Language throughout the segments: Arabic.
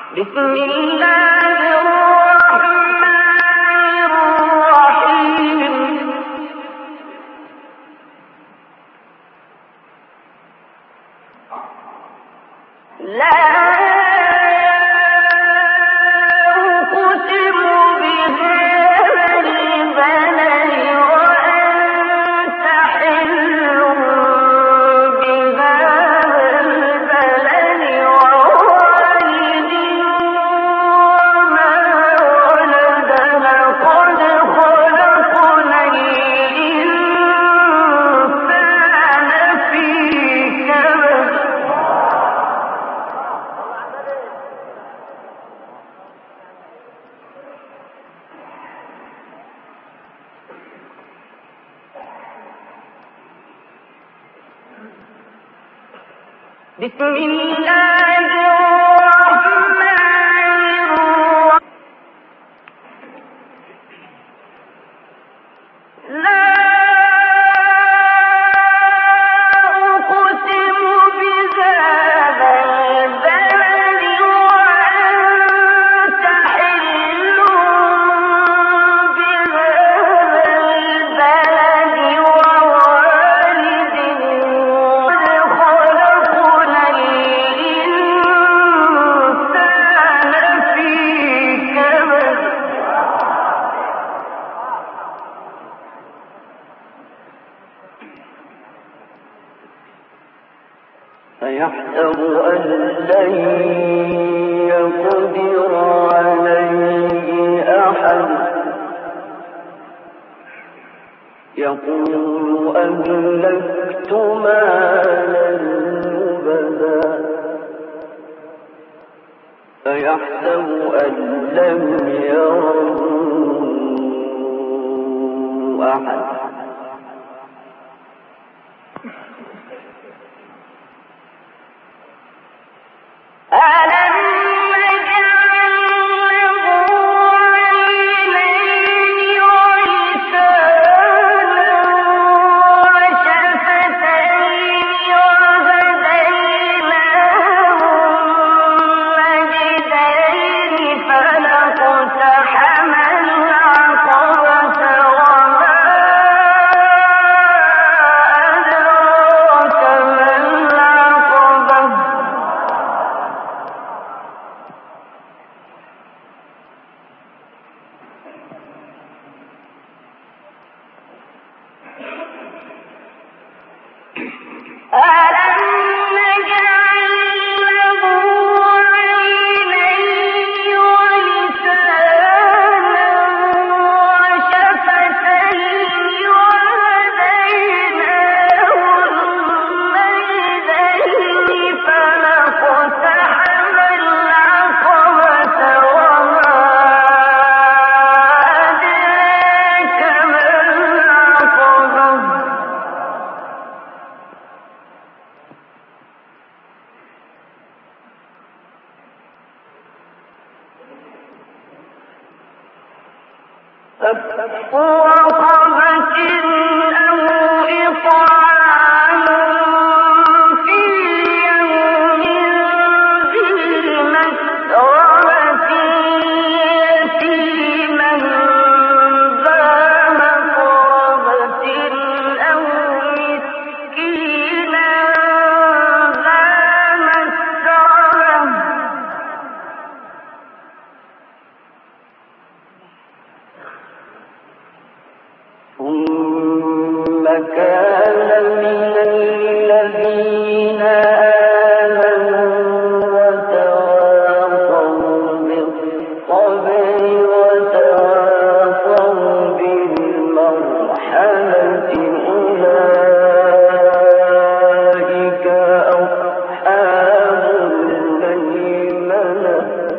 بسم الله الرحمن الرحيم لا أقسم بهذا البلد وأنت حل بهذا البلد ووالد وما ولد لقد خلقنا الإنسان في كبد بسم الله الرحمن الرحيم لا أقسم بهذا البلد وأنت حل بهذا البلد ووالد خلقنا الإنسان في كبد أيحسب أن لن يقدر عليه أحد يقول أهلكت مالا لبدا أيحسب أن لم يره أحد ألم نجعل له عينين ولسانا وشفتين وهديناه النجدين فلاقتحم العقبة وما أدراك ما العقبة ألم نجعل له عينين ولسانا وشفتين وهديناه النجدين فلاقتحم العقبة وما أدراك ما العقبة فك رقبة أو إطعام في يوم ذي مسغبة يتيما ذا مقربة أو مسكينا ذا مسربة ثم كان من الذين آمنوا وتواصوا بالصبر وتواصوا بالمرحمة أولئك أصحاب الميمنة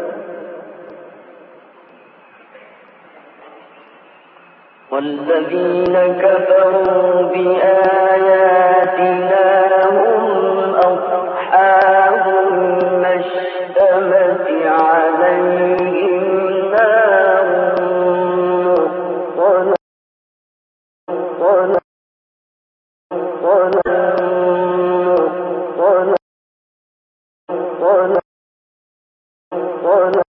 والذين كفروا بآياتنا هم أصحاب المشأمة عليهم نار مؤصدة الصلاة